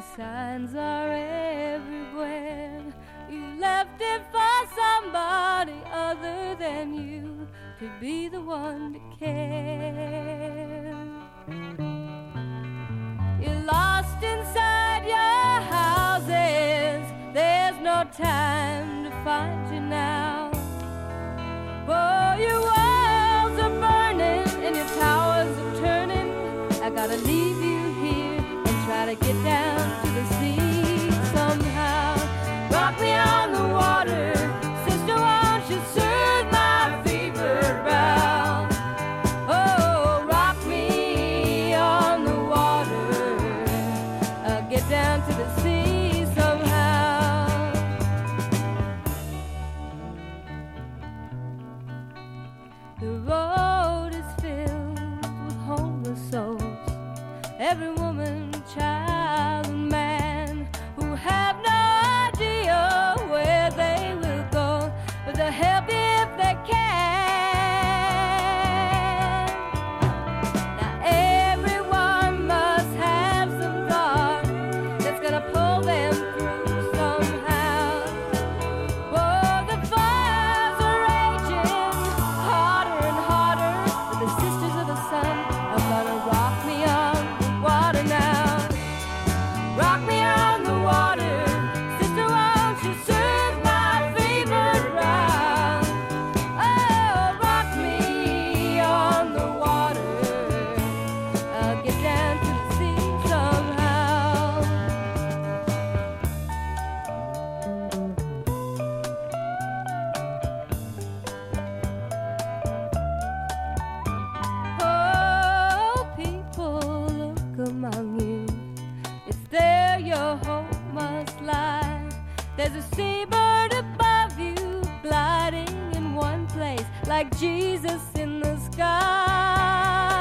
signs are everywhere. You left it for somebody other than you to be the one to care. You're lost inside your houses. There's no time to find you now. Oh, your walls are burning and your towers are turning. I gotta leave you here and try to get down to the sea somehow. Rock me on the water, sister, won't you soothe my fevered brow? Oh, rock me on the water, I'll get down to the sea somehow. The road is filled with homeless souls, every woman, child, and man who have no idea where they will go, but they'll help you if they can. Now everyone must have some thought that's gonna pull them through somehow. Oh, the fires are raging harder and harder, but the sisters of the sun are gonna rock me on the water now. Rock me on the water, sister, won't you soothe my fevered brow? Oh, rock me on the water, I'll get down to the sea somehow. Oh, people, look among you. It's there your hope must lie. There's a seabird above you, gliding in one place, like Jesus in the sky.